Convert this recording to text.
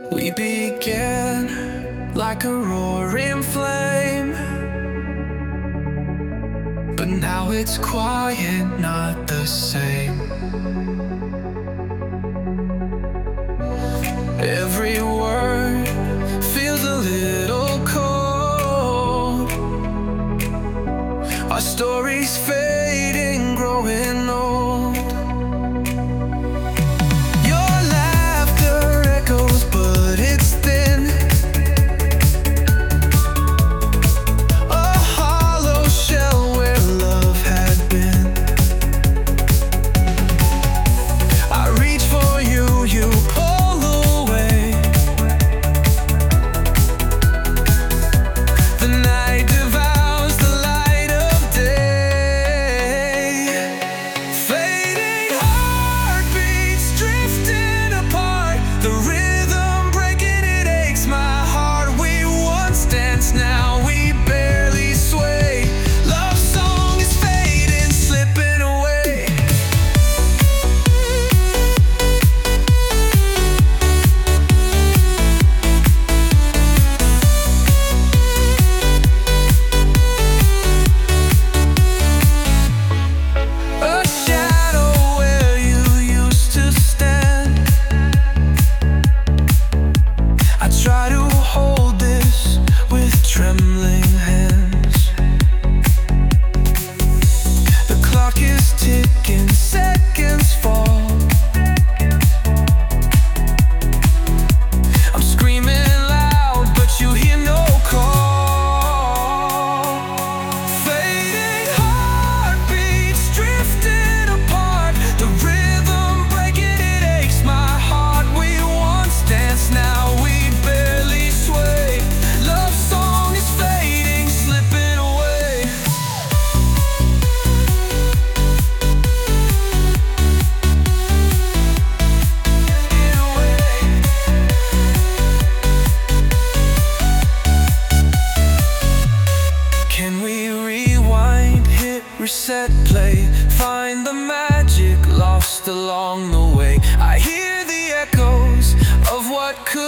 We began like a roaring flame, but now it's quiet, not the same. Every word feels a little cold. Our story's fading, growing old. Your laughter echoes, but it's thin. A hollow shell where love had been. I reach for you, you pull away. The night devours the light of day. Fading heartbeats drifting apart. The rhythm breaking, it aches my heart. We once danced, now we barely sway. Love song is fading, slipping away. A shadow where you used to stand. I try to hold this with trembling hands. The clock is ticking, seconds fall. I'm screaming loud, but you hear no call. Fading heartbeats drifting apart. The rhythm breaking, it aches my heart. We once danced, now we barely sway. Love song is fading, slipping away. Can we rewind, hit reset, play, find the magic lost along the way? I hear the echoes of what could